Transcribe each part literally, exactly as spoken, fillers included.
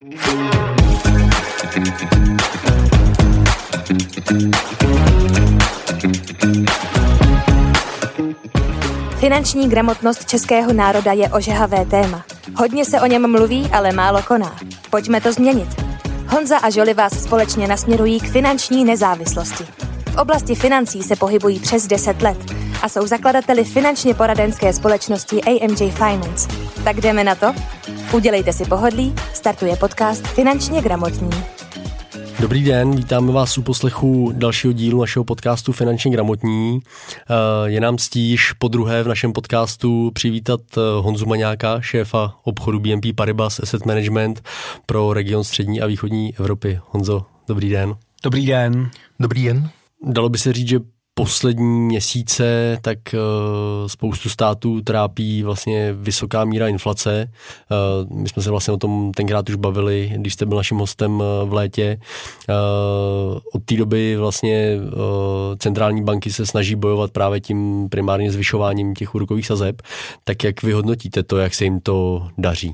Finanční gramotnost českého národa je ožehavé téma. Hodně se o něm mluví, ale málo koná. Pojďme to změnit. Honza a Žoli vás společně nasměrují k finanční nezávislosti. V oblasti financí se pohybují přes deset let a jsou zakladateli finančně poradenské společnosti A M J Finance. Tak jdeme na to? Udělejte si pohodlí, startuje podcast Finančně gramotní. Dobrý den, vítáme vás u poslechu dalšího dílu našeho podcastu Finančně gramotní. Je nám ctíž podruhé v našem podcastu přivítat Honzu Maňáka, šéfa obchodu B N P Paribas Asset Management pro region střední a východní Evropy. Honzo, dobrý den. Dobrý den. Dobrý den. Dalo by se říct, že poslední měsíce tak uh, spoustu států trápí vlastně vysoká míra inflace. Uh, my jsme se vlastně o tom tenkrát už bavili, když jste byl naším hostem uh, v létě. Uh, od té doby vlastně uh, centrální banky se snaží bojovat právě tím primárně zvyšováním těch úrokových sazeb. Tak jak vy hodnotíte to, jak se jim to daří?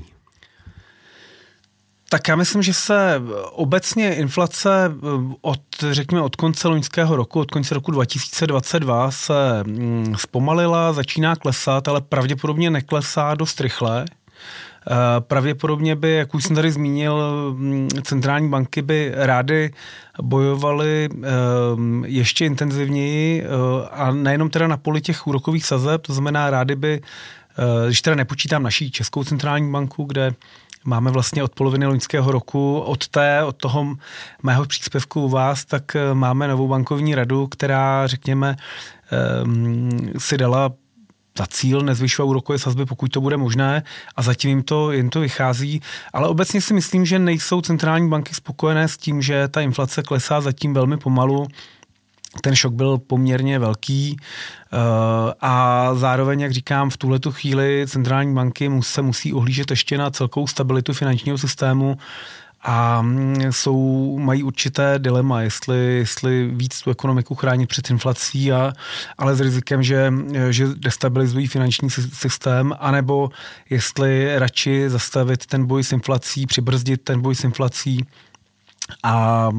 Tak já myslím, že se obecně inflace od, řekněme, od konce loňského roku, od konce roku dva tisíce dvacet dva se zpomalila, začíná klesat, ale pravděpodobně neklesá dost rychle. Pravděpodobně by, jak už jsem tady zmínil, centrální banky by rády bojovaly ještě intenzivněji a nejenom teda na poli těch úrokových sazeb, to znamená rády by, když teda nepočítám naší Českou centrální banku, kde máme vlastně od poloviny loňského roku, od té, od toho mého příspěvku u vás, tak máme novou bankovní radu, která, řekněme, si dala za cíl nezvyšovat úrokové sazby, pokud to bude možné, a zatím jim to, jim to vychází. Ale obecně si myslím, že nejsou centrální banky spokojené s tím, že ta inflace klesá zatím velmi pomalu. Ten šok byl poměrně velký a zároveň, jak říkám, v tuhletu chvíli centrální banky se musí ohlížet ještě na celkovou stabilitu finančního systému a jsou, mají určité dilema, jestli, jestli víc tu ekonomiku chránit před inflací, a, ale s rizikem, že, že destabilizují finanční systém, anebo jestli radši zastavit ten boj s inflací, přibrzdit ten boj s inflací a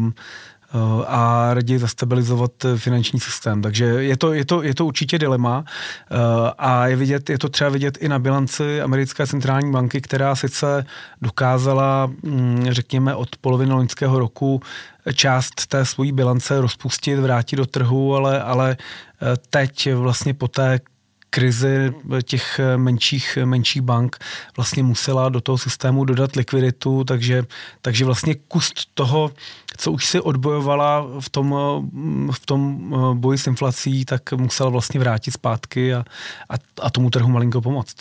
a raději zastabilizovat finanční systém. Takže je to, je to, je to určitě dilema a je, vidět, je to třeba vidět i na bilanci americké centrální banky, která sice dokázala, řekněme, od poloviny loňského roku část té svojí bilance rozpustit, vrátit do trhu, ale, ale teď vlastně po té krizi těch menších, menších bank vlastně musela do toho systému dodat likviditu, takže, takže vlastně kus toho, co už si odbojovala v tom, v tom boji s inflací, tak musela vlastně vrátit zpátky a, a, a tomu trhu malinko pomoct.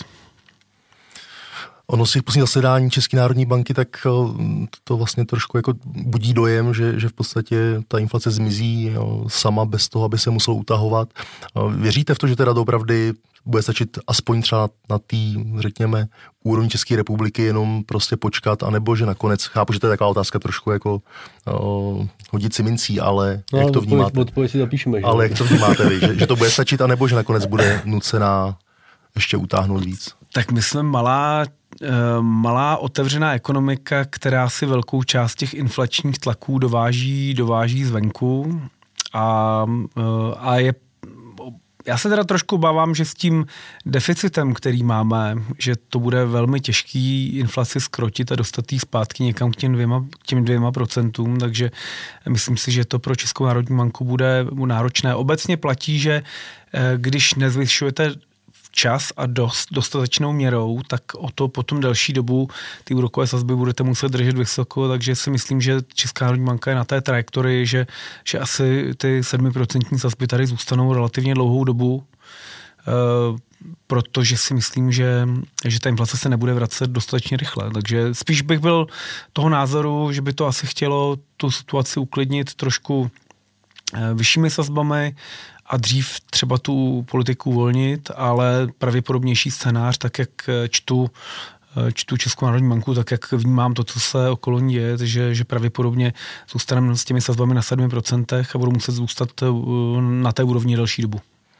Ono si poslední zasedání České národní banky, tak to vlastně trošku jako budí dojem, že, že v podstatě ta inflace zmizí sama bez toho, aby se muselo utahovat. Věříte v to, že teda doopravdy bude stačit aspoň třeba na té, řekněme, úrovni České republiky jenom prostě počkat, anebo že nakonec, chápu, že to je taková otázka trošku jako uh, hodit si mincí, ale no, jak to vnímáte? Odpověď si zapíšeme, že? Ale jak to vnímáte vy, že, že to bude stačit, anebo že nakonec bude nucená ještě utáhnout víc? Tak myslím, malá malá otevřená ekonomika, která si velkou část těch inflačních tlaků dováží, dováží zvenku a, a je, já se teda trošku obávám, že s tím deficitem, který máme, že to bude velmi těžký inflaci zkrotit a dostat jí zpátky někam k těm dvěma, těm dvěma procentům, takže myslím si, že to pro Českou národní banku bude náročné. Obecně platí, že když nezvyšujete čas a dost, dostatečnou měrou, tak o to potom delší dobu ty úrokové sazby budete muset držet vysoko, takže si myslím, že Česká národní banka je na té trajektorii, že, že asi ty sedmiprocentní sazby tady zůstanou relativně dlouhou dobu, e, protože si myslím, že, že ta inflace se nebude vracet dostatečně rychle. Takže spíš bych byl toho názoru, že by to asi chtělo tu situaci uklidnit trošku e, vyššími sazbami a dřív třeba tu politiku uvolnit, ale pravděpodobnější scénář, tak jak čtu, čtu Českou národní banku, tak jak vnímám to, co se okolo ní děje, že, že pravděpodobně zůstaneme s těmi sazbami na sedm procent a budou muset zůstat na té úrovni delší dobu.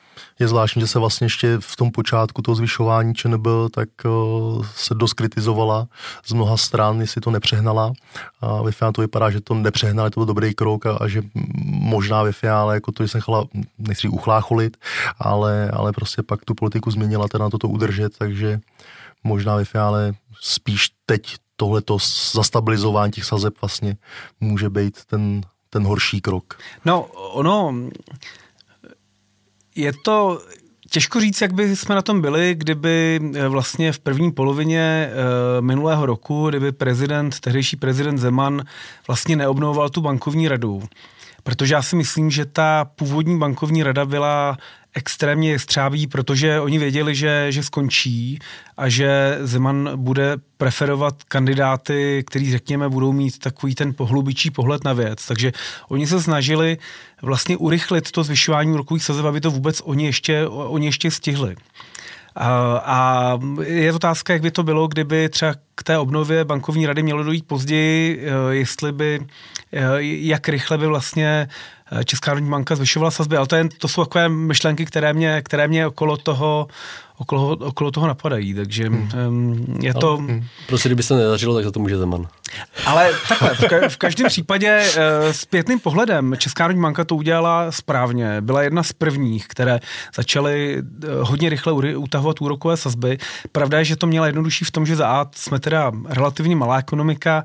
Je zvláštní, že se vlastně ještě v tom počátku toho zvyšování ČNB tak uh, se dost kritizovala z mnoha stran, jestli to nepřehnala. A ve finále to vypadá, že to nepřehnali, to byl dobrý krok a, a že možná ve finále jako to, že se nechala, nechci uchlácholit, ale, ale prostě pak tu politiku změnila teda na toto udržet, takže možná ve finále spíš teď tohleto zastabilizování těch sazeb vlastně může být ten, ten horší krok. No, ono... Je to těžko říct, jak by jsme na tom byli, kdyby vlastně v první polovině minulého roku, kdyby prezident, tehdejší prezident Zeman vlastně neobnovoval tu bankovní radu. Protože já si myslím, že ta původní bankovní rada byla extrémně střábí, protože oni věděli, že, že skončí a že Zeman bude preferovat kandidáty, kteří, řekněme, budou mít takový ten hlubičí pohled na věc. Takže oni se snažili vlastně urychlit to zvyšování úrokových sazeb, aby to vůbec oni ještě, oni ještě stihli. A, a je otázka, jak by to bylo, kdyby třeba k té obnově bankovní rady mělo dojít později, jestli by, jak rychle by vlastně Česká národní banka zvyšovala sazby, ale to, je, to jsou takové myšlenky, které mě, které mě okolo toho okolo, okolo toho napadají, takže hmm. je to... Hmm. Prostě kdyby se nedařilo, tak za to může Zeman. Ale takhle, v, ka- v každém případě zpětným pohledem Česká národní banka to udělala správně. Byla jedna z prvních, které začaly hodně rychle utahovat úrokové sazby. Pravda je, že to měla jednodušší v tom, že za A jsme teda relativně malá ekonomika,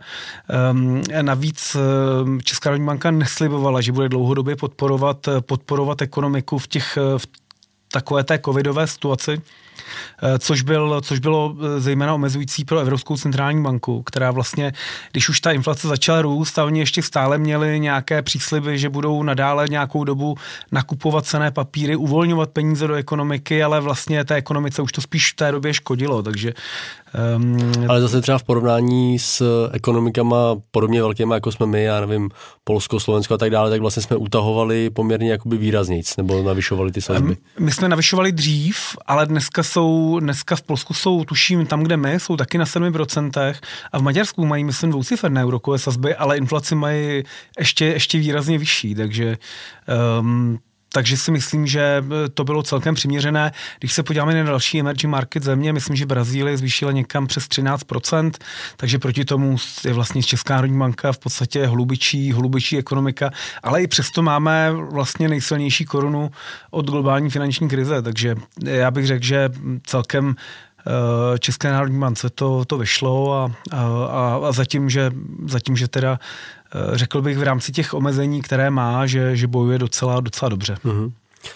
navíc Česká národní banka neslibovala, že bude dlouhodobě podporovat, podporovat ekonomiku v těch v takové té covidové situaci, což, byl, což bylo zejména omezující pro Evropskou centrální banku, která vlastně, když už ta inflace začala růst a oni ještě stále měli nějaké přísliby, že budou nadále nějakou dobu nakupovat cenné papíry, uvolňovat peníze do ekonomiky, ale vlastně té ekonomice už to spíš v té době škodilo, takže... Um, ale zase třeba v porovnání s ekonomikama podobně velkýma, jako jsme my, já nevím, Polsko, Slovensko a tak dále, tak vlastně jsme utahovali poměrně jakoby výraznějc, nebo navyšovali ty sazby. My jsme navyšovali dřív, ale dneska jsou, dneska v Polsku jsou, tuším, tam, kde my, jsou taky na sedm procent a v Maďarsku mají, myslím, dvouciferné úrokové sazby, ale inflaci mají ještě, ještě výrazně vyšší, takže um, Takže si myslím, že to bylo celkem přiměřené. Když se podíváme na další emerging market země, myslím, že Brazílie zvýšila někam přes třináct procent, takže proti tomu je vlastně Česká národní banka v podstatě hlubičí, hlubičí ekonomika, ale i přesto máme vlastně nejsilnější korunu od globální finanční krize, takže já bych řekl, že celkem České národní bance to, to vyšlo a, a, a zatím, že, zatím, že teda řekl bych v rámci těch omezení, které má, že, že bojuje docela, docela dobře. Mm-hmm.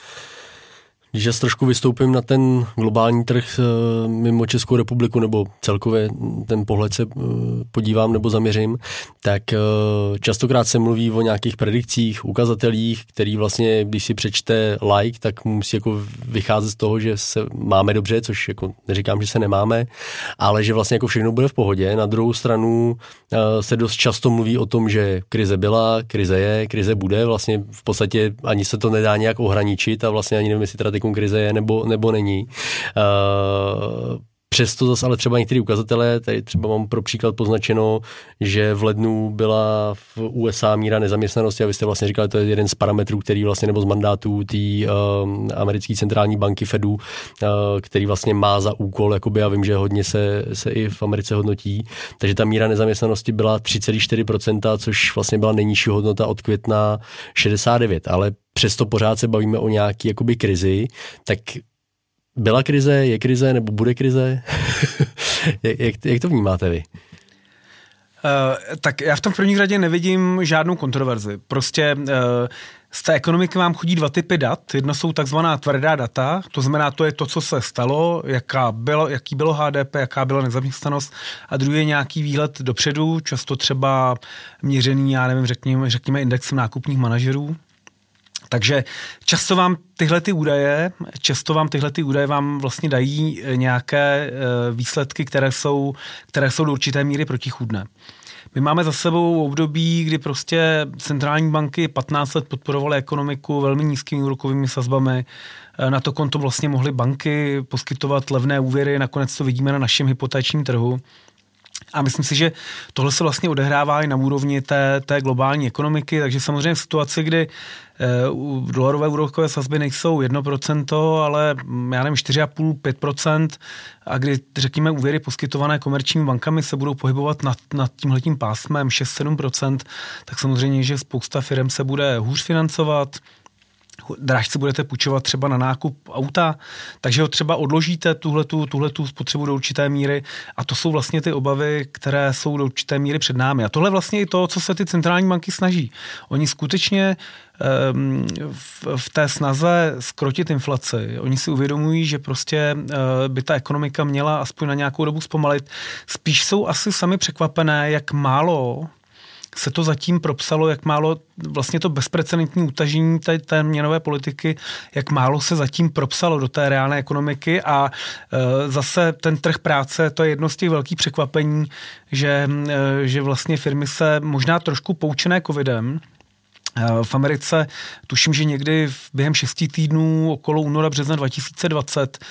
Když já trošku vystoupím na ten globální trh mimo Českou republiku, nebo celkově ten pohled se podívám nebo zaměřím, tak častokrát se mluví o nějakých predikcích, ukazatelích, který vlastně, když si přečte like, tak musí jako vycházet z toho, že se máme dobře, což jako neříkám, že se nemáme, ale že vlastně jako všechno bude v pohodě. Na druhou stranu se dost často mluví o tom, že krize byla, krize je, krize bude, vlastně v podstatě ani se to nedá nějak ohraničit a vlastně ani nevím, jestli teda krize je nebo, nebo není. Uh, přesto zase ale třeba některé ukazatele, tady třeba mám pro příklad poznačeno, že v lednu byla v U S A míra nezaměstnanosti a vy jste vlastně říkali, to je jeden z parametrů, který vlastně, nebo z mandátů té uh, americké centrální banky Fedu, uh, který vlastně má za úkol, jakoby, já vím, že hodně se, se i v Americe hodnotí, takže ta míra nezaměstnanosti byla tři celá čtyři procenta, což vlastně byla nejnižší hodnota od května šedesát devět, ale přesto pořád se bavíme o nějaký jakoby krizi, tak byla krize, je krize nebo bude krize? jak, jak, jak to vnímáte vy? Uh, tak já v tom první řadě nevidím žádnou kontroverzi. Prostě uh, z té ekonomiky vám chodí dva typy dat. Jedno jsou takzvaná tvrdá data, to znamená, to je to, co se stalo, jaká bylo, jaký bylo H D P, jaká byla nezaměstnanost, a druhý je nějaký výhled dopředu, často třeba měřený, já nevím, řekněme, řekněme indexem nákupních manažerů. Takže často vám tyhle ty údaje, často vám tyhle ty údaje vám vlastně dají nějaké výsledky, které jsou, které jsou do určité míry protichůdné. My máme za sebou období, kdy prostě centrální banky patnáct let podporovaly ekonomiku velmi nízkými úrokovými sazbami. Na to konto vlastně mohly banky poskytovat levné úvěry, nakonec to vidíme na našem hypotečním trhu. A myslím si, že tohle se vlastně odehrává i na úrovni té, té globální ekonomiky, takže samozřejmě v situaci, kdy u dolarové úrokové sazby nejsou jedno procento, ale já nevím, čtyři celá pět až pět procent a kdy, řekněme, úvěry poskytované komerčními bankami se budou pohybovat nad, nad tímhletím pásmem šest až sedm procent, tak samozřejmě, že spousta firm se bude hůř financovat, dráž si budete půjčovat třeba na nákup auta, takže ho třeba odložíte tuhletu, tuhletu spotřebu do určité míry a to jsou vlastně ty obavy, které jsou do určité míry před námi. A tohle vlastně i to, co se ty centrální banky snaží. Oni skutečně um, v, v té snaze zkrotit inflaci, oni si uvědomují, že prostě uh, by ta ekonomika měla aspoň na nějakou dobu zpomalit. Spíš jsou asi sami překvapené, jak málo se to zatím propsalo, jak málo vlastně to bezprecedentní utažení té, té měnové politiky, jak málo se zatím propsalo do té reálné ekonomiky a e, zase ten trh práce, to je jedno z těch velkých překvapení, že, e, že vlastně firmy se možná trošku poučené covidem, v Americe tuším, že někdy během šesti týdnů okolo února, března dva tisíce dvacet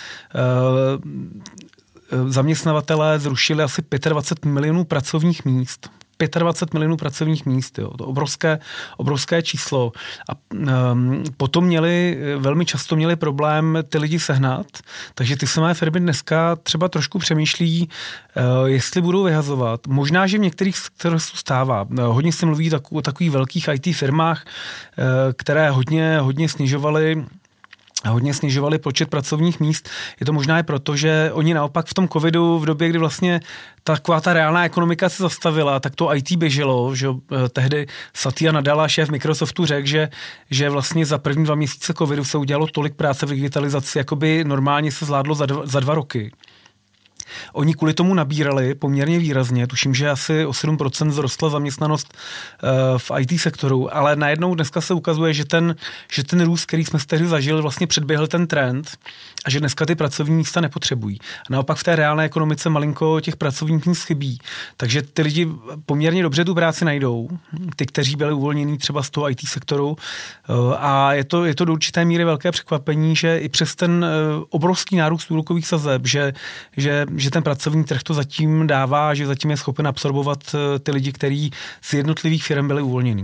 e, zaměstnavatelé zrušili asi dvacet pět milionů pracovních míst. dvacet pět milionů pracovních míst, jo. To obrovské, obrovské číslo. A um, potom měli, velmi často měli problém ty lidi sehnat, takže ty samé firmy dneska třeba trošku přemýšlí, uh, jestli budou vyhazovat. Možná, že v některých sektorech se stává. Uh, hodně se mluví tak, o takových velkých í té firmách, uh, které hodně, hodně snižovaly hodně snižovali počet pracovních míst. Je to možná i proto, že oni naopak v tom covidu, v době, kdy vlastně taková ta reálná ekonomika se zastavila, tak to í té běželo, že tehdy Satya Nadella, šéf Microsoftu, řekl, že, že vlastně za první dva měsíce covidu se udělalo tolik práce v digitalizaci, jako by normálně se zvládlo za dva, za dva roky. Oni kvůli tomu nabírali poměrně výrazně, tuším, že asi o sedm procent vzrostla zaměstnanost v í té sektoru, ale najednou dneska se ukazuje, že ten, že ten růst, který jsme tehdy zažili, vlastně předběhl ten trend a že dneska ty pracovní místa nepotřebují. A naopak v té reálné ekonomice malinko těch pracovních míst chybí. Takže ty lidi poměrně dobře tu práci najdou, ty, kteří byli uvolnění třeba z toho í té sektoru a je to, je to do určité míry velké překvapení, že i přes ten obrovský nárůst úrokových sazeb, že, že že ten pracovní trh to zatím dává, že zatím je schopen absorbovat ty lidi, kteří z jednotlivých firm byli uvolnění.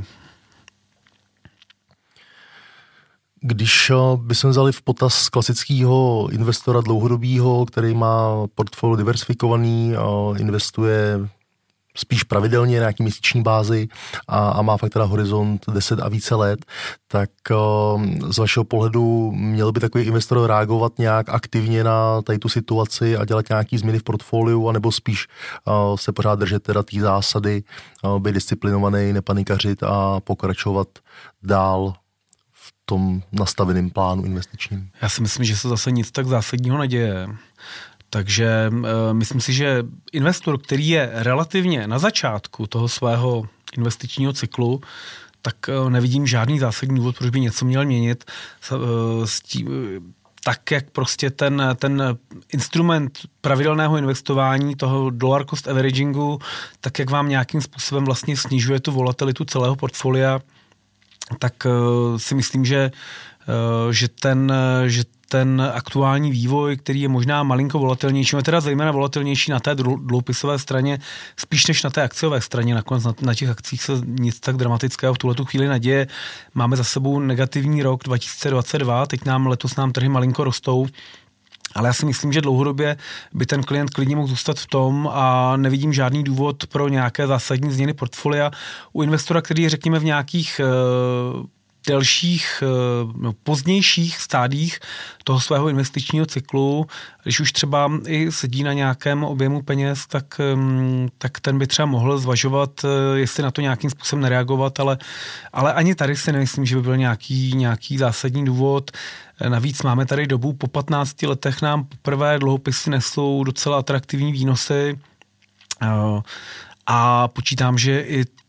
Když bychom vzali v potaz klasického investora dlouhodobého, který má portfolio diversifikovaný, investuje spíš pravidelně na nějaký měsíční bázi a, a má fakt teda horizont deset a více let, tak uh, z vašeho pohledu měl by takový investor reagovat nějak aktivně na tady tu situaci a dělat nějaký změny v portfoliu, anebo spíš uh, se pořád držet teda té zásady, uh, být disciplinovaný, nepanikařit a pokračovat dál v tom nastaveném plánu investičním? Já si myslím, že se zase nic tak zásadního neděje. Takže uh, myslím si, že investor, který je relativně na začátku toho svého investičního cyklu, tak uh, nevidím žádný zásadní důvod, proč by něco měl měnit. Uh, s tím, uh, tak, jak prostě ten, ten instrument pravidelného investování, toho dollar cost averagingu, tak jak vám nějakým způsobem vlastně snižuje tu volatilitu celého portfolia, tak uh, si myslím, že, uh, že ten, že ten aktuální vývoj, který je možná malinko volatilnější, je teda zejména volatilnější na té dluhopisové straně, spíš než na té akciové straně. Nakonec na, na těch akcích se nic tak dramatického v tuhletu chvíli neděje. Máme za sebou negativní rok dva tisíce dvacet dva, teď nám letos nám trhy malinko rostou, ale já si myslím, že dlouhodobě by ten klient klidně mohl zůstat v tom a nevidím žádný důvod pro nějaké zásadní změny portfolia. U investora, který je, řekněme, v nějakých uh, delších, no, pozdějších stádích toho svého investičního cyklu, když už třeba i sedí na nějakém objemu peněz, tak, tak ten by třeba mohl zvažovat, jestli na to nějakým způsobem nereagovat, ale, ale ani tady si nemyslím, že by byl nějaký, nějaký zásadní důvod. Navíc máme tady dobu, po patnácti letech nám poprvé dluhopisy nesou docela atraktivní výnosy a počítám, že i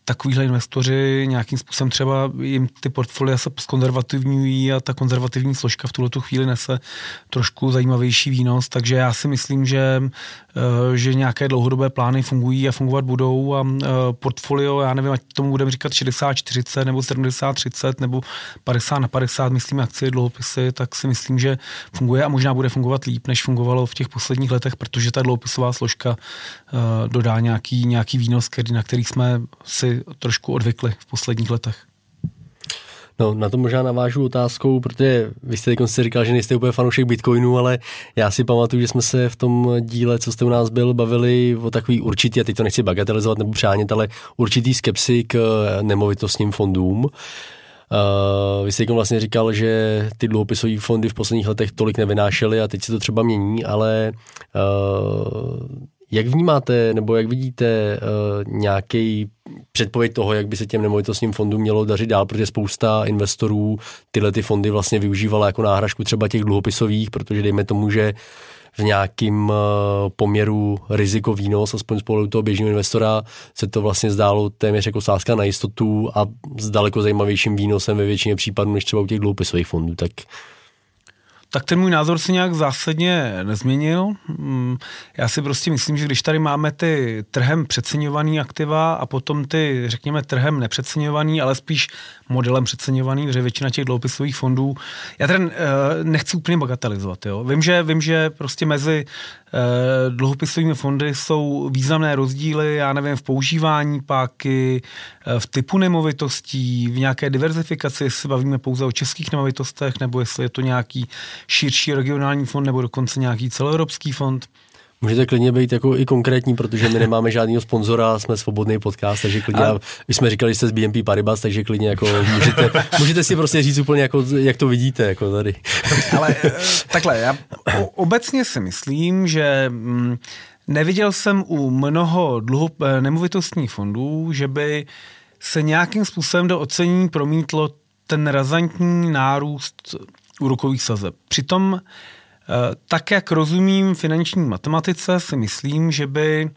takovýhle investoři nějakým způsobem třeba jim ty portfolia se zkonzervativňují a ta konzervativní složka v tuhletu chvíli nese trošku zajímavější výnos, takže já si myslím, že, že nějaké dlouhodobé plány fungují a fungovat budou a portfolio, já nevím, ať tomu budeme říkat šedesát čtyřicet nebo sedmdesát třicet nebo padesát na padesát, myslím akcie, dluhopisy, tak si myslím, že funguje a možná bude fungovat líp, než fungovalo v těch posledních letech, protože ta dluhopisová složka dodá nějaký, nějaký výnos, který, na který jsme si trošku odvykli v posledních letech. No, na to možná navážu otázkou, protože vy jste teď říkal, že nejste úplně fanoušek Bitcoinu, ale já si pamatuju, že jsme se v tom díle, co jste u nás byl, bavili o takový určitý, a teď to nechci bagatelizovat nebo přánět, ale určitý skepsy k nemovitostním fondům. Uh, vy jste vlastně říkal, že ty dluhopisové fondy v posledních letech tolik nevynášely a teď se to třeba mění, ale uh, jak vnímáte nebo jak vidíte uh, nějaký předpověď toho, jak by se těm nemovitostním fondům mělo dařit dál, protože spousta investorů tyhle ty fondy vlastně využívala jako náhražku třeba těch dluhopisových, protože dejme tomu, že v nějakým poměru riziko výnos, aspoň z pohledu toho běžného investora, se to vlastně zdálo téměř jako sázka na jistotu a s daleko zajímavějším výnosem ve většině případů, než třeba u těch dluhopisových fondů. Tak Tak ten můj názor se nějak zásadně nezměnil. Já si prostě myslím, že když tady máme ty trhem přeceňovaný aktiva a potom ty, řekněme, trhem nepřeceňovaný, ale spíš modelem přeceňovaný, protože většina těch dluhopisových fondů, já ten nechci úplně bagatelizovat. Jo? Vím, že, vím, že prostě mezi dluhopisovými fondy jsou významné rozdíly, já nevím, v používání páky, v typu nemovitostí, v nějaké diverzifikaci, jestli se bavíme pouze o českých nemovitostech, nebo jestli je to nějaký širší regionální fond, nebo dokonce nějaký celoevropský fond. Můžete klidně být jako i konkrétní, protože my nemáme žádného sponzora, jsme svobodný podcast, takže klidně, a... my jsme říkali, že jste z B N P Paribas, takže klidně jako můžete, můžete si prostě říct úplně, jako, jak to vidíte, jako tady. Ale takhle, já obecně si myslím, že neviděl jsem u mnoho dluho, nemovitostních fondů, že by se nějakým způsobem do ocenění promítlo ten razantní nárůst úrokových sazeb. Přitom tak, jak rozumím finanční matematice, si myslím, že by,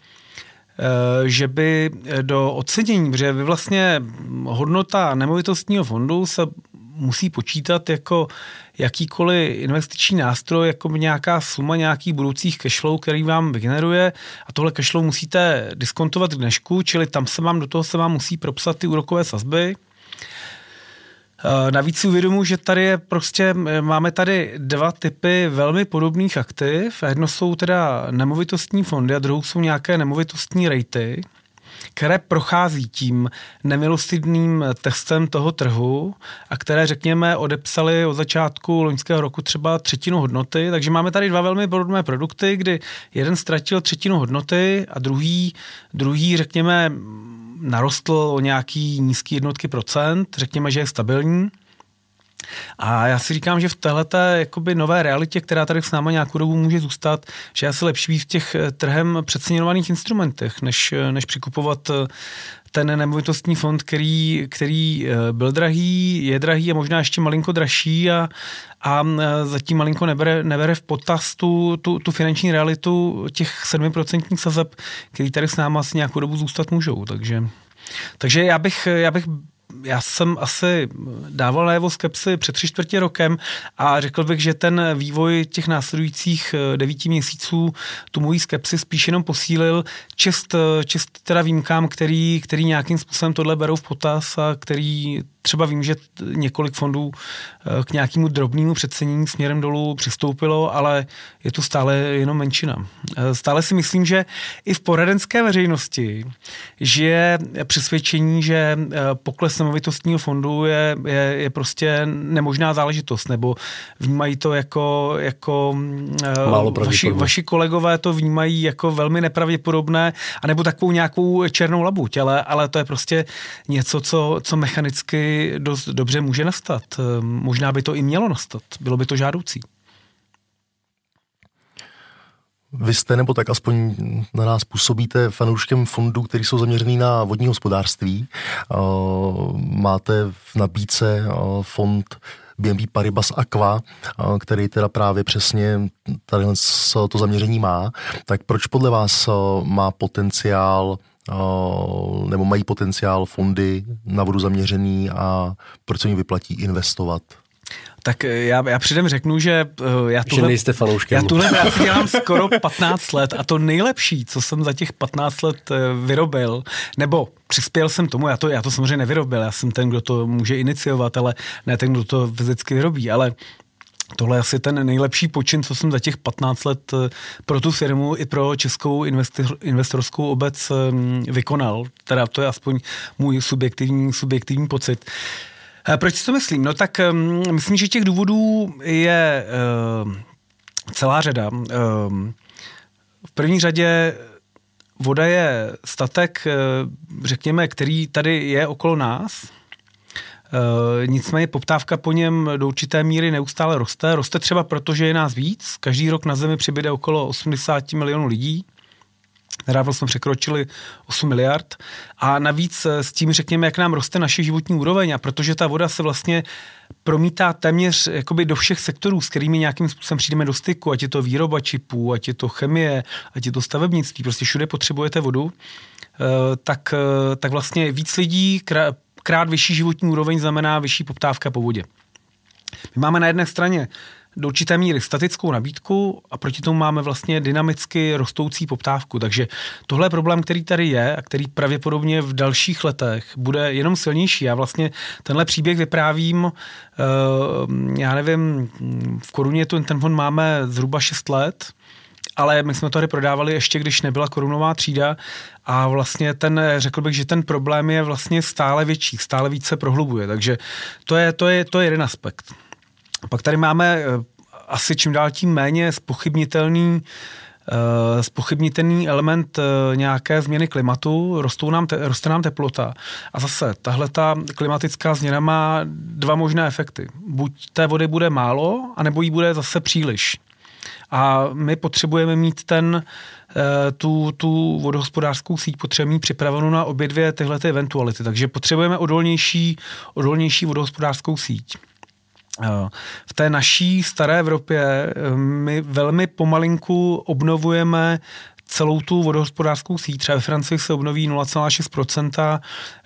že by do ocenění, protože by vlastně hodnota nemovitostního fondu se musí počítat jako jakýkoliv investiční nástroj, jako nějaká suma nějakých budoucích cashflow, který vám vygeneruje a tohle cashflow musíte diskontovat k dnešku, čili tam se vám, do toho se vám musí propsat ty úrokové sazby. Navíc si uvědomuji, že tady je prostě, máme tady dva typy velmi podobných aktiv. Jedno jsou teda nemovitostní fondy a druhou jsou nějaké nemovitostní rejty, které prochází tím nemilostivným testem toho trhu a které, řekněme, odepsaly od začátku loňského roku třeba třetinu hodnoty. Takže máme tady dva velmi podobné produkty, kdy jeden ztratil třetinu hodnoty a druhý, druhý řekněme, narostl o nějaký nízký jednotky procent, řekněme, že je stabilní. A já si říkám, že v téhleté jakoby nové realitě, která tady s náma nějakou dobu může zůstat, že je asi lepší být v těch trhem přeceňovaných instrumentech, než, než přikupovat ten nemovitostní fond, který, který byl drahý, je drahý a možná ještě malinko dražší a, a zatím malinko nebere, nebere v potaz tu, tu, tu finanční realitu těch sedm procent sazeb, který tady s náma asi nějakou dobu zůstat můžou. Takže, takže já bych, já bych Já jsem asi dával najevo skepsy před tři čtvrtě rokem a řekl bych, že ten vývoj těch následujících devíti měsíců tu moji skepsi spíš jenom posílil. Čest, čest teda výjimkám, který, který nějakým způsobem tohle berou v potaz a který třeba vím, že několik fondů k nějakému drobnému přecenění směrem dolů přistoupilo, ale je to stále jenom menšina. Stále si myslím, že i v poradenské veřejnosti je přesvědčení, že pokles nemovitostního fondu je, je, je prostě nemožná záležitost, nebo vnímají to jako, jako vaši, vaši kolegové to vnímají jako velmi nepravděpodobné, anebo takovou nějakou černou labuť, ale, ale to je prostě něco, co, co mechanicky dost dobře může nastat. Možná by to i mělo nastat. Bylo by to žádoucí. Vy jste, nebo tak aspoň na nás působíte fanouškem fondů, který jsou zaměřený na vodní hospodářství. Máte v nabídce fond B N P Paribas Aqua, který teda právě přesně tady to zaměření má. Tak proč podle vás má potenciál nebo mají potenciál fondy na vodu zaměřený a proč se jim vyplatí investovat? Tak já, já předem řeknu, že uh, já tuhle, že nejste fanouškem. Já tuhle práci dělám skoro patnáct let a to nejlepší, co jsem za těch patnáct let uh, vyrobil, nebo přispěl jsem tomu, já to, já to samozřejmě nevyrobil, já jsem ten, kdo to může iniciovat, ale ne ten, kdo to fyzicky vyrobí, ale tohle je asi ten nejlepší počin, co jsem za těch patnáct let pro tu firmu i pro českou investor, investorskou obec vykonal. Teda to je aspoň můj subjektivní, subjektivní pocit. Proč si to myslím? No tak myslím, že těch důvodů je uh, celá řada. Uh, v první řadě voda je statek, uh, řekněme, který tady je okolo nás. Uh, nicméně poptávka po něm do určité míry neustále roste. Roste třeba proto, že je nás víc. Každý rok na Zemi přibyde okolo osmdesát milionů lidí. Nedávno jsme překročili osm miliard a navíc s tím řekněme, jak nám roste naše životní úroveň a protože ta voda se vlastně promítá téměř jakoby do všech sektorů, s kterými nějakým způsobem přijdeme do styku, ať je to výroba čipů, ať je to chemie, ať je to stavebnictví, prostě všude potřebujete vodu, tak, tak vlastně víc lidí, krát, krát vyšší životní úroveň znamená vyšší poptávka po vodě. My máme na jedné straně do určité míry statickou nabídku a proti tomu máme vlastně dynamicky rostoucí poptávku. Takže tohle je problém, který tady je a který pravděpodobně v dalších letech bude jenom silnější. Já vlastně tenhle příběh vyprávím, já nevím, v koruně ten fond máme zhruba šest let, ale my jsme to tady prodávali ještě, když nebyla korunová třída a vlastně ten, řekl bych, že ten problém je vlastně stále větší, stále více prohlubuje. Takže to je, to je, to je jeden aspekt. Pak tady máme asi čím dál tím méně zpochybnitelný, uh, zpochybnitelný element uh, nějaké změny klimatu, rostou nám te, roste nám teplota. A zase, tahle ta klimatická změna má dva možné efekty. Buď té vody bude málo, anebo jí bude zase příliš. A my potřebujeme mít ten, tu, tu vodohospodářskou síť potřebujeme mít připravenou na obě dvě tyhle ty eventuality. Takže potřebujeme odolnější, odolnější vodohospodářskou síť. V té naší staré Evropě my velmi pomalinku obnovujeme celou tu vodohospodářskou síť. Třeba ve Francii se obnoví nula celá šest procenta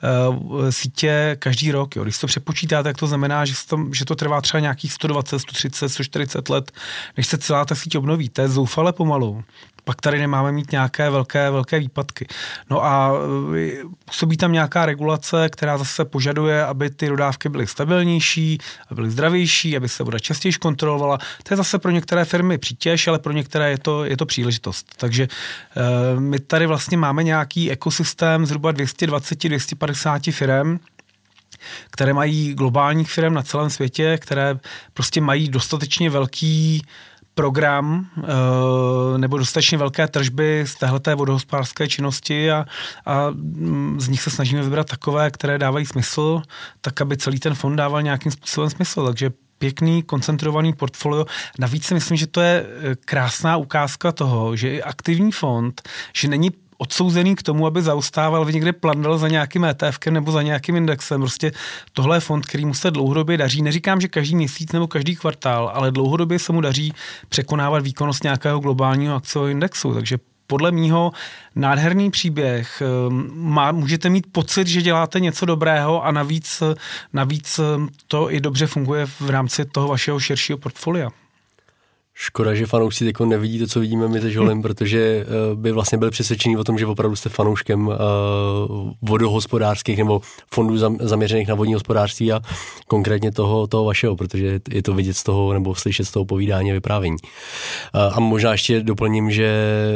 sítě každý rok. Jo. Když to přepočítáte, tak to znamená, že to, že to trvá třeba nějakých sto dvacet, sto třicet, sto čtyřicet let, než se celá ta síť obnoví. To je zoufale pomalu. Pak tady nemáme mít nějaké velké, velké výpadky. No a působí tam nějaká regulace, která zase požaduje, aby ty dodávky byly stabilnější, aby byly zdravější, aby se voda častěji kontrolovala. To je zase pro některé firmy přítěž, ale pro některé je to, je to příležitost. Takže e, my tady vlastně máme nějaký ekosystém zhruba dvě stě dvacet až dvě stě padesát firem, které mají globálních firm na celém světě, které prostě mají dostatečně velký program nebo dostatečně velké tržby z téhleté vodohospodářské činnosti a, a z nich se snažíme vybrat takové, které dávají smysl, tak aby celý ten fond dával nějakým způsobem smysl. Takže pěkný, koncentrovaný portfolio. Navíc si myslím, že to je krásná ukázka toho, že i aktivní fond, že není odsouzený k tomu, aby zaostával, aby někde plandal za nějakým ETFkem nebo za nějakým indexem. Prostě tohle je fond, který mu se dlouhodobě daří. Neříkám, že každý měsíc nebo každý kvartál, ale dlouhodobě se mu daří překonávat výkonnost nějakého globálního akciového indexu. Takže podle mýho nádherný příběh. Má, můžete mít pocit, že děláte něco dobrého a navíc, navíc to i dobře funguje v rámci toho vašeho širšího portfolia. Škoda, že fanoušci teď nevidí to, co vidíme my se Žolem, protože by vlastně byli přesvědčení o tom, že opravdu jste fanouškem uh, vodohospodářských nebo fondů zam, zaměřených na vodní hospodářství a konkrétně toho, toho vašeho, protože je to vidět z toho nebo slyšet z toho povídání a vyprávění. Uh, a možná ještě doplním, že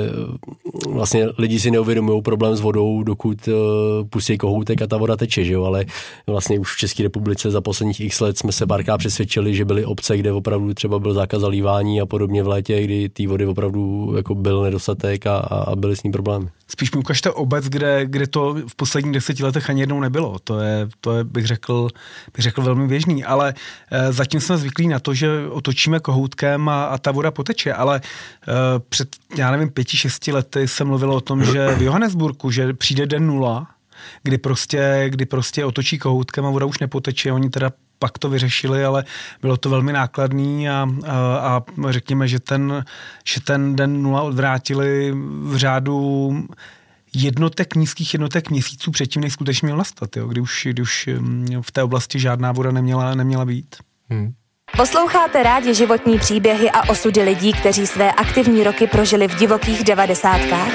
vlastně lidi si neuvědomují problém s vodou, dokud uh, pustí kohoutek a ta voda teče, že jo? Ale vlastně už v České republice za posledních x let jsme se párkrát přesvědčili, že byly obce, kde opravdu třeba byl zákaz zalívání a podobně v létě, kdy té vody opravdu jako byl nedostatek a, a byly s ním problémy. Spíš mi ukažte obec, kde, kde to v posledních deseti letech ani jednou nebylo. To je, to je bych, řekl, bych řekl velmi běžný, ale e, zatím jsme zvyklí na to, že otočíme kohoutkem a, a ta voda poteče, ale e, před, já nevím, pěti, šesti lety se mluvilo o tom, že v Johannesburgu, že přijde den nula, kdy prostě, kdy prostě otočí kohoutkem a voda už nepoteče. Oni teda pak to vyřešili, ale bylo to velmi nákladný a, a, a řekněme, že ten, že ten den nula odvrátili v řádu jednotek, nízkých jednotek měsíců předtím, než skutečně měl nastat, jo? Kdy, už, kdy už v té oblasti žádná voda neměla, neměla být. Hmm. Posloucháte rádi životní příběhy a osudy lidí, kteří své aktivní roky prožili v divokých devadesátkách?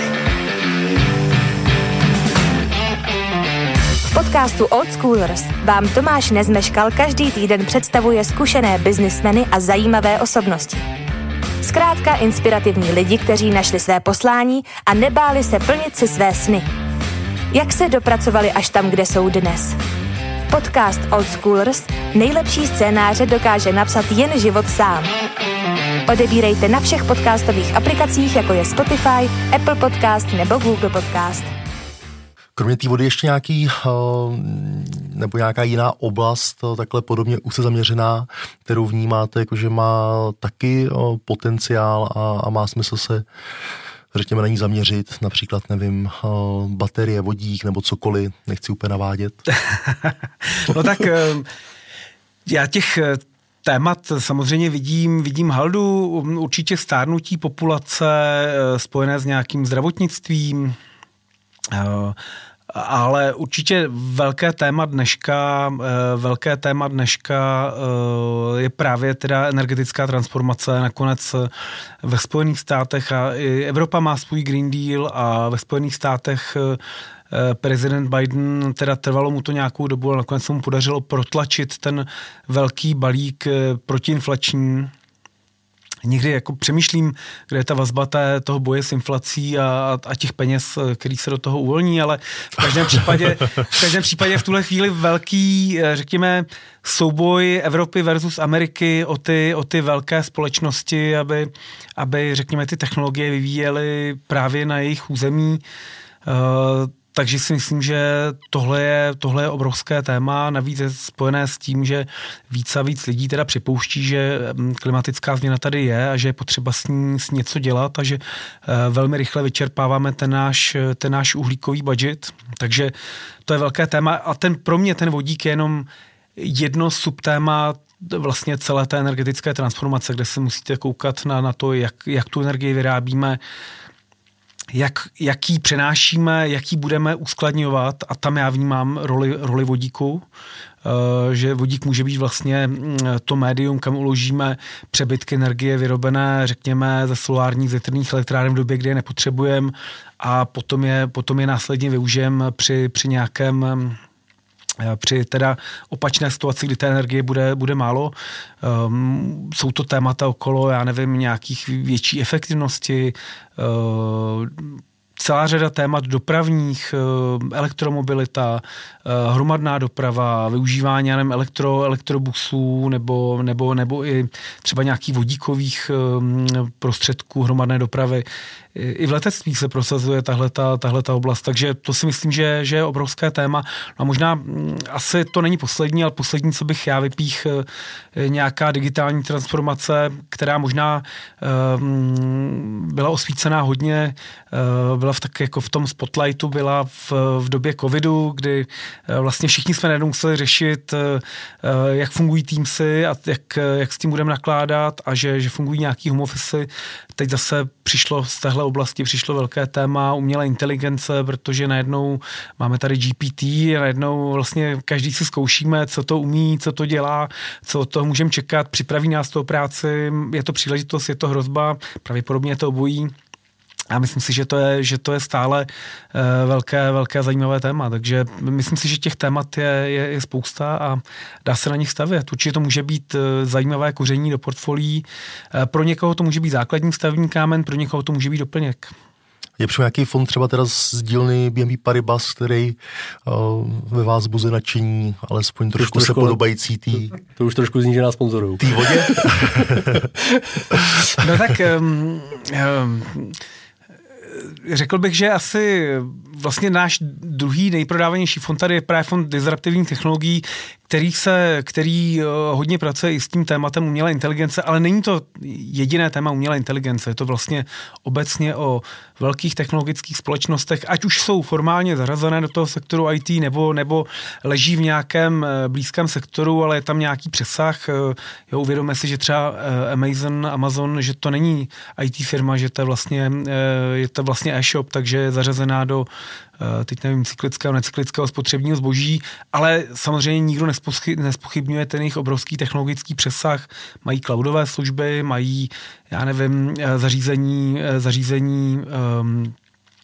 V podcastu Old Schoolers vám Tomáš Nezmeškal každý týden představuje zkušené biznismeny a zajímavé osobnosti. Zkrátka inspirativní lidi, kteří našli své poslání a nebáli se plnit si své sny. Jak se dopracovali až tam, kde jsou dnes? Podcast Old Schoolers nejlepší scénáře dokáže napsat jen život sám. Odebírejte na všech podcastových aplikacích, jako je Spotify, Apple Podcast nebo Google Podcast. Kromě té vody ještě nějaký, nebo nějaká jiná oblast, takhle podobně úzce zaměřená, kterou vnímáte, jakože má taky potenciál a, a má smysl se, řekněme, na ní zaměřit, například, nevím, baterie, vodík nebo cokoliv, nechci úplně navádět. No tak já těch témat samozřejmě vidím, vidím haldu, určitě stárnutí populace spojené s nějakým zdravotnictvím, ale určitě velké téma dneška, velké téma dneška je právě teda energetická transformace. Nakonec ve Spojených státech a i Evropa má svůj Green Deal a ve Spojených státech prezident Biden, teda trvalo mu to nějakou dobu, ale nakonec se mu podařilo protlačit ten velký balík protiinflační. Někdy jako přemýšlím, kde je ta vazba té, toho boje s inflací a, a těch peněz, který se do toho uvolní, ale v každém případě v, každém případě v tuhle chvíli velký, řekněme, souboj Evropy versus Ameriky o ty, o ty velké společnosti, aby, aby, řekněme, ty technologie vyvíjely právě na jejich území. Uh, Takže si myslím, že tohle je, tohle je obrovské téma, navíc je spojené s tím, že víc a víc lidí teda připouští, že klimatická změna tady je a že je potřeba s ní s něco dělat a že velmi rychle vyčerpáváme ten náš, ten náš uhlíkový budget. Takže to je velké téma a ten, pro mě ten vodík je jenom jedno subtéma vlastně celé té energetické transformace, kde se musíte koukat na, na to, jak, jak tu energii vyrábíme, Jak, jaký přenášíme, jaký budeme uskladňovat a tam já vnímám roli, roli vodíku, že vodík může být vlastně to médium, kam uložíme přebytky energie vyrobené, řekněme, ze solárních větrných elektráren v době, kdy je nepotřebujeme a potom je, potom je následně využijeme při, při nějakém při teda opačné situaci, kdy té energie bude, bude málo. Um, jsou to témata okolo, já nevím, nějakých větší efektivnosti, uh, celá řada témat dopravních, elektromobilita, hromadná doprava, využívání nevím, elektro, elektrobusů nebo, nebo, nebo i třeba nějakých vodíkových prostředků hromadné dopravy. I v letectví se prosazuje tahleta, tahleta oblast, takže to si myslím, že, že je obrovské téma. No a možná asi to není poslední, ale poslední, co bych já vypích, nějaká digitální transformace, která možná um, byla osvícená hodně, uh, byla v, tak jako v tom spotlightu, byla v, v době covidu, kdy uh, vlastně všichni jsme najednou museli řešit, uh, jak fungují Teamsy a jak, jak s tím budeme nakládat a že, že fungují nějaký home office. Teď zase přišlo z téhle oblasti přišlo velké téma umělé inteligence, protože najednou máme tady G P T a najednou vlastně každý si zkoušíme, co to umí, co to dělá, co od toho můžeme čekat, připraví nás to o práci, je to příležitost, je to hrozba, pravděpodobně je to obojí. A myslím si, že to je, že to je stále uh, velké, velké zajímavé téma, takže myslím si, že těch témat je, je, je spousta a dá se na nich stavět. Určitě to může být uh, zajímavé koření do portfolií, uh, pro někoho to může být základní stavební kámen, pro někoho to může být doplněk. Je přímo nějaký fond třeba teda z dílny B N P Paribas, který uh, ve vás buzuje nadšení, alespoň trošku, trošku se podobající tý... To, to už trošku zní, že nás sponzorují. Tý vodě? No tak... Um, um, Řekl bych, že asi vlastně náš druhý nejprodávanější fond tady je právě fond disruptivních technologií, který se, který hodně pracuje i s tím tématem umělé inteligence, ale není to jediné téma umělé inteligence, je to vlastně obecně o velkých technologických společnostech, ať už jsou formálně zařazené do toho sektoru í té, nebo, nebo leží v nějakém blízkém sektoru, ale je tam nějaký přesah. Jo, uvědomme si, že třeba Amazon, Amazon, že to není í té firma, že to je vlastně, je to vlastně e-shop, takže je zařazená do teď nevím, cyklického, necyklického spotřebního zboží, ale samozřejmě nikdo nespochybňuje ten jejich obrovský technologický přesah. Mají cloudové služby, mají, já nevím, zařízení, zařízení um,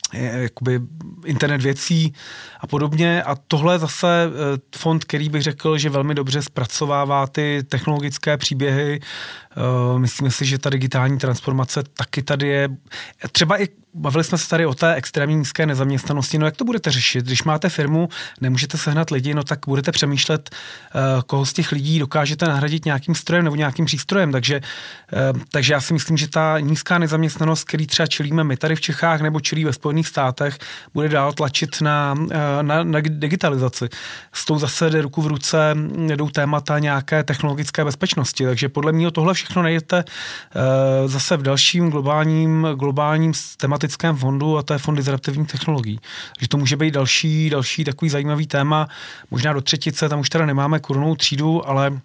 jakoby internet věcí a podobně. A tohle je zase fond, který bych řekl, že velmi dobře zpracovává ty technologické příběhy. Myslíme si, že ta digitální transformace taky tady je. Třeba i bavili jsme se tady o té extrémně nízké nezaměstnanosti. No jak to budete řešit? Když máte firmu, nemůžete sehnat lidi, no tak budete přemýšlet, koho z těch lidí dokážete nahradit nějakým strojem nebo nějakým přístrojem. Takže, takže já si myslím, že ta nízká nezaměstnanost, který třeba čelíme my tady v Čechách nebo čelí ve Spojených státech, bude dál tlačit na, na, na digitalizaci. S tou zase jde ruku v ruce, jdou témata nějaké technologické bezpečnosti. Takže podle mě tohle všechno najdete zase v dalším globálním, globálním tematickém fondu, a to je fond disruptivních technologií. Takže to může být další, další takový zajímavý téma, možná do třetice, tam už teda nemáme korunovou třídu, ale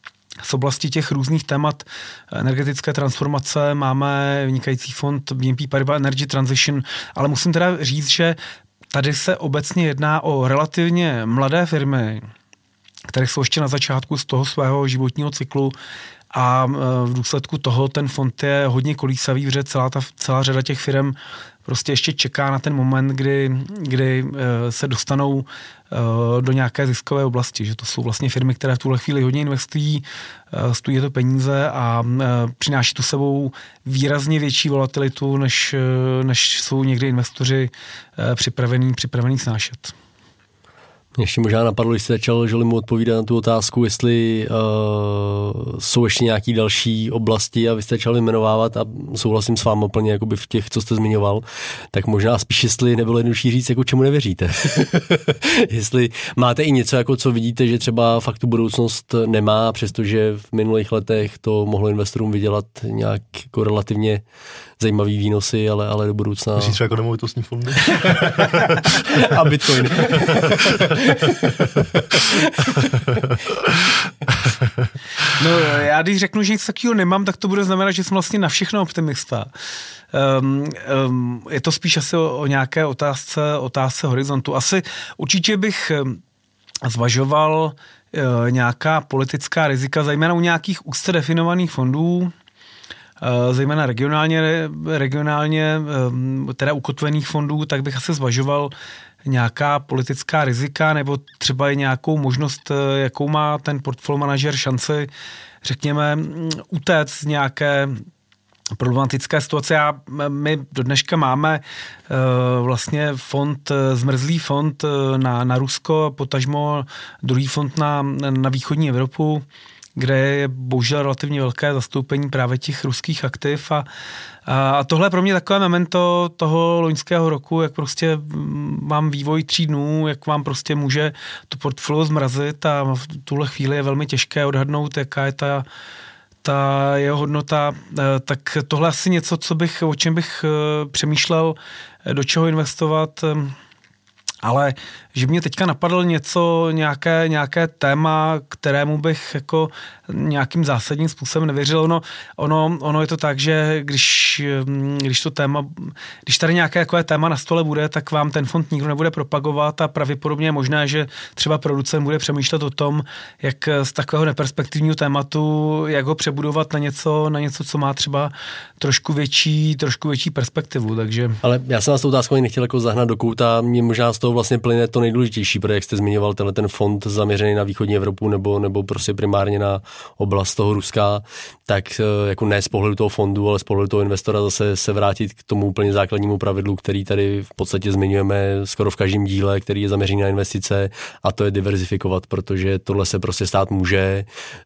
z oblasti těch různých témat energetické transformace máme vynikající fond B N P Paribas Energy Transition, ale musím teda říct, že tady se obecně jedná o relativně mladé firmy, které jsou ještě na začátku z toho svého životního cyklu, a v důsledku toho ten fond je hodně kolísavý, protože celá, ta, celá řada těch firm prostě ještě čeká na ten moment, kdy, kdy se dostanou do nějaké ziskové oblasti. Že to jsou vlastně firmy, které v tuhle chvíli hodně investují, stojí to peníze a přináší to sebou výrazně větší volatilitu, než, než jsou někdy investoři připravení, připravení snášet. Mě ještě možná napadlo, když jste začal, že mu odpovídat na tu otázku, jestli uh, jsou ještě nějaké další oblasti a vy jste začal vyjmenovávat a souhlasím s vámi plně jakoby v těch, co jste zmiňoval, tak možná spíš, jestli nebylo jednodušší říct, jako čemu nevěříte. Jestli máte i něco, jako co vidíte, že třeba fakt tu budoucnost nemá, přestože v minulých letech to mohlo investorům vydělat nějak jako relativně zajímavý výnosy, ale, ale do budoucna... Myslíš třeba jako nemovitostní fondy? A Bitcoin. No já když řeknu, že nic takového nemám, tak to bude znamenat, že jsem vlastně na všechno optimista. Um, um, je to spíš asi o, o nějaké otázce, otázce horizontu. Asi určitě bych zvažoval uh, nějaká politická rizika, zejména u nějakých úzce definovaných fondů, zejména regionálně, regionálně teda ukotvených fondů, tak bych asi zvažoval nějaká politická rizika nebo třeba i nějakou možnost, jakou má ten portfolio manažer šanci, řekněme, utéct z nějaké problematické situace. Já, my do dneška máme uh, vlastně fond, zmrzlý fond na, na Rusko, potažmo druhý fond na, na východní Evropu, kde je bohužel relativně velké zastoupení právě těch ruských aktiv a, a tohle je pro mě takové memento toho loňského roku, jak prostě mám vývoj tří dnů, jak vám prostě může to portfolio zmrazit a v tuhle chvíli je velmi těžké odhadnout, jaká je ta, ta jeho hodnota, tak tohle asi něco, co bych, o čem bych přemýšlel, do čeho investovat. Ale že mě teďka napadlo něco, nějaké, nějaké téma, kterému bych jako nějakým zásadním způsobem nevěřil. Ono, ono, ono je to tak, že když, když to téma, když tady nějaké takové téma na stole bude, tak vám ten fond nikdo nebude propagovat a pravděpodobně je možné, že třeba producent bude přemýšlet o tom, jak z takového neperspektivního tématu, jak ho přebudovat na něco, na něco, co má třeba trošku větší, trošku větší perspektivu. Takže... Ale já jsem vás tou otázkou nechtěl jako zahnat do kouta, mě možná z toho vlastně plyne to nejdůležitější, protože jak jste zmiňoval tenhle ten fond zaměřený na východní Evropu nebo, nebo prostě primárně na oblast toho Ruska, tak jako ne z pohledu toho fondu, ale z pohledu toho investora zase se vrátit k tomu úplně základnímu pravidlu, který tady v podstatě zmiňujeme skoro v každém díle, který je zaměřený na investice, a to je diverzifikovat, protože tohle se prostě stát může.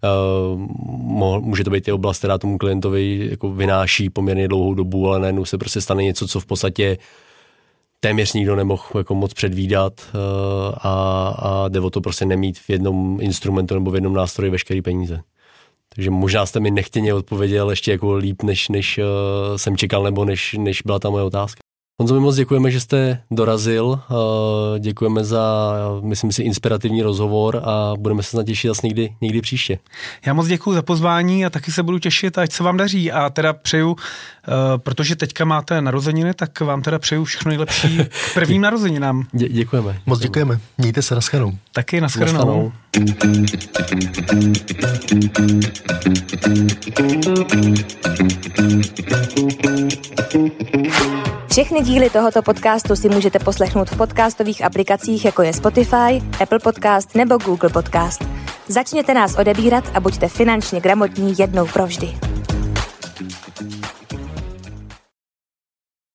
Může to být i oblast, která tomu klientovi jako vynáší poměrně dlouhou dobu, ale najednou se prostě stane něco, co v podstatě téměř nikdo nemohl jako moc předvídat a, a jde o to prostě nemít v jednom instrumentu nebo v jednom nástroji veškerý peníze. Takže možná jste mi nechtěně odpověděl ještě jako líp, než, než uh, jsem čekal, nebo než, než byla ta moje otázka. Honzo, my moc děkujeme, že jste dorazil, uh, děkujeme za, myslím si, inspirativní rozhovor a budeme se snad těšit zase někdy, někdy příště. Já moc děkuji za pozvání a taky se budu těšit, ať se vám daří a teda přeju, uh, protože teďka máte narozeniny, tak vám teda přeju všechno nejlepší k prvním narozeninám. Dě, děkujeme. Moc děkujeme. Mějte se, naschledanou. Taky naschledanou. Všechny díly tohoto podcastu si můžete poslechnout v podcastových aplikacích, jako je Spotify, Apple Podcast nebo Google Podcast. Začněte nás odebírat a buďte finančně gramotní jednou provždy.